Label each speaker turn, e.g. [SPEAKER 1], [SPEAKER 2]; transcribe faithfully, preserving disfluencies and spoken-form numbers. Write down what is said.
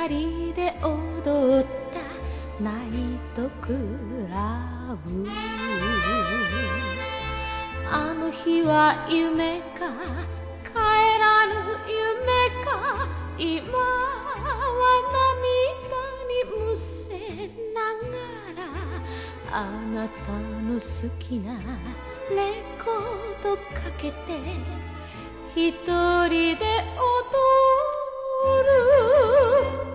[SPEAKER 1] 人で踊ったナイトクラブ。あの日は夢か帰らぬ夢か、今は涙にむせながら、あなたの好きなレコードかけて一人で